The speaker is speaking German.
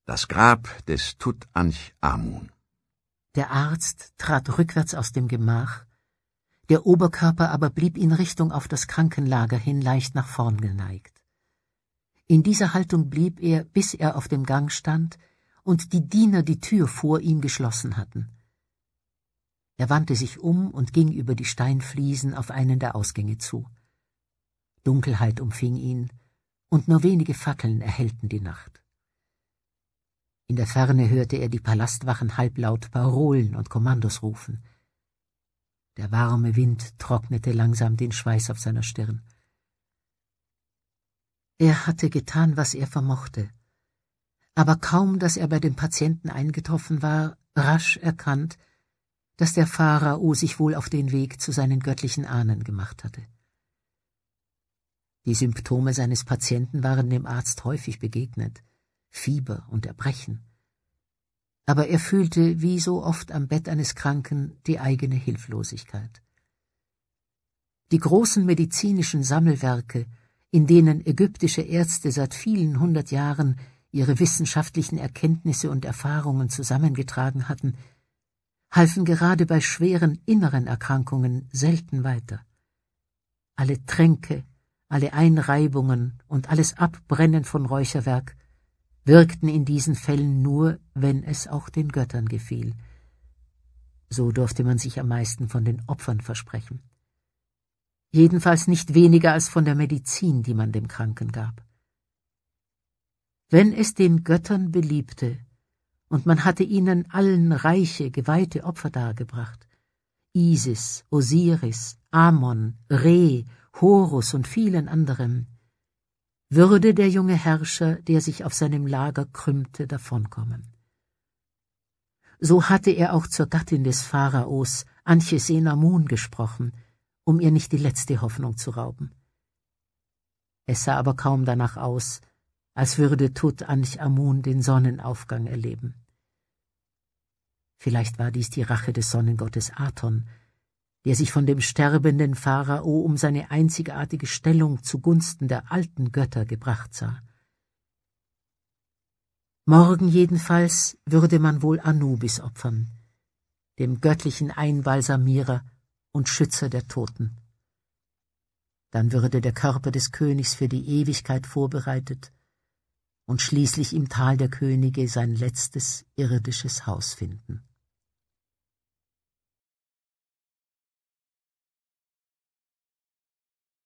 Das Grab des Tutanchamun. Der Arzt trat rückwärts aus dem Gemach, der Oberkörper aber blieb in Richtung auf das Krankenlager hin leicht nach vorn geneigt. In dieser Haltung blieb er, bis er auf dem Gang stand und die Diener die Tür vor ihm geschlossen hatten. Er wandte sich um und ging über die Steinfliesen auf einen der Ausgänge zu. Dunkelheit umfing ihn, und nur wenige Fackeln erhellten die Nacht. In der Ferne hörte er die Palastwachen halblaut Parolen und Kommandos rufen. Der warme Wind trocknete langsam den Schweiß auf seiner Stirn. Er hatte getan, was er vermochte, aber kaum, dass er bei dem Patienten eingetroffen war, rasch erkannt, dass der Pharao sich wohl auf den Weg zu seinen göttlichen Ahnen gemacht hatte. Die Symptome seines Patienten waren dem Arzt häufig begegnet: Fieber und Erbrechen. Aber er fühlte, wie so oft am Bett eines Kranken, die eigene Hilflosigkeit. Die großen medizinischen Sammelwerke, in denen ägyptische Ärzte seit vielen 100 Jahren ihre wissenschaftlichen Erkenntnisse und Erfahrungen zusammengetragen hatten, halfen gerade bei schweren inneren Erkrankungen selten weiter. Alle Tränke, alle Einreibungen und alles Abbrennen von Räucherwerk wirkten in diesen Fällen nur, wenn es auch den Göttern gefiel. So durfte man sich am meisten von den Opfern versprechen. Jedenfalls nicht weniger als von der Medizin, die man dem Kranken gab. Wenn es den Göttern beliebte, und man hatte ihnen allen reiche, geweihte Opfer dargebracht, Isis, Osiris, Amon, Re, Horus und vielen anderen, würde der junge Herrscher, der sich auf seinem Lager krümmte, davonkommen. So hatte er auch zur Gattin des Pharaos, Anchsenamun, gesprochen, um ihr nicht die letzte Hoffnung zu rauben. Es sah aber kaum danach aus, als würde Tutanchamun den Sonnenaufgang erleben. Vielleicht war dies die Rache des Sonnengottes Aton, der sich von dem sterbenden Pharao um seine einzigartige Stellung zugunsten der alten Götter gebracht sah. Morgen jedenfalls würde man wohl Anubis opfern, dem göttlichen Einbalsamierer und Schützer der Toten. Dann würde der Körper des Königs für die Ewigkeit vorbereitet und schließlich im Tal der Könige sein letztes irdisches Haus finden.